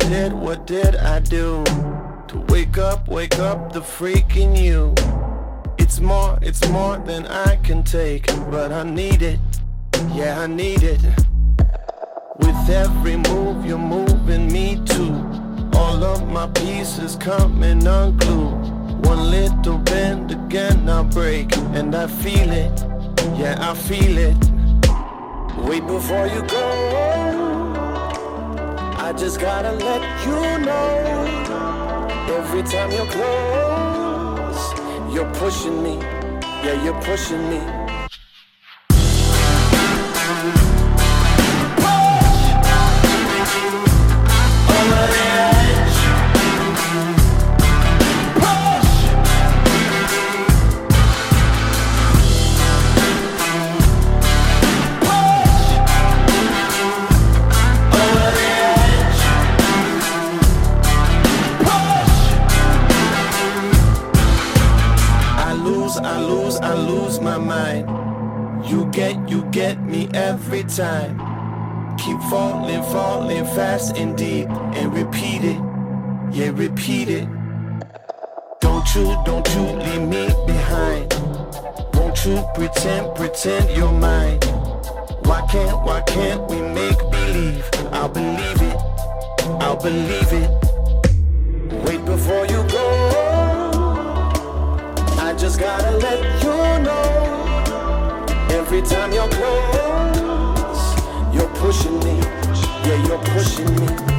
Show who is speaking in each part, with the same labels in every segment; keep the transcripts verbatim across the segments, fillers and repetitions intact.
Speaker 1: did, what did I do to wake up, wake up the freak in you? It's more, it's more than I can take, but I need it, yeah I need it. With every move you're moving me to, all of my pieces coming unglued. One little bend again I'll break, and I feel it, yeah I feel it. Wait before you go, I just gotta let you know. Every time you're close, you're pushing me, yeah you're pushing me. I lose, I lose my mind. You get, you get me every time. Keep falling, falling fast and deep, and repeat it, yeah repeat it. Don't you, don't you leave me behind. Won't you pretend, pretend you're mine? Why can't, why can't we make believe? I'll believe it, I'll believe it. Wait before you go, I just gotta let you know. Every time you're close, you're pushing me, yeah you're pushing me.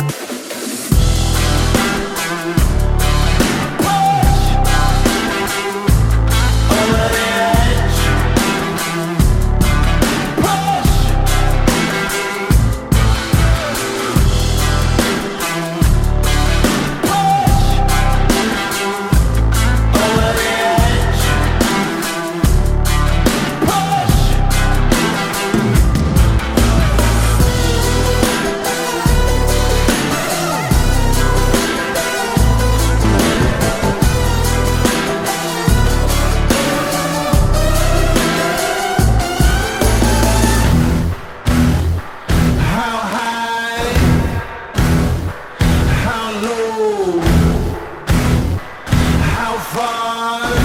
Speaker 1: How far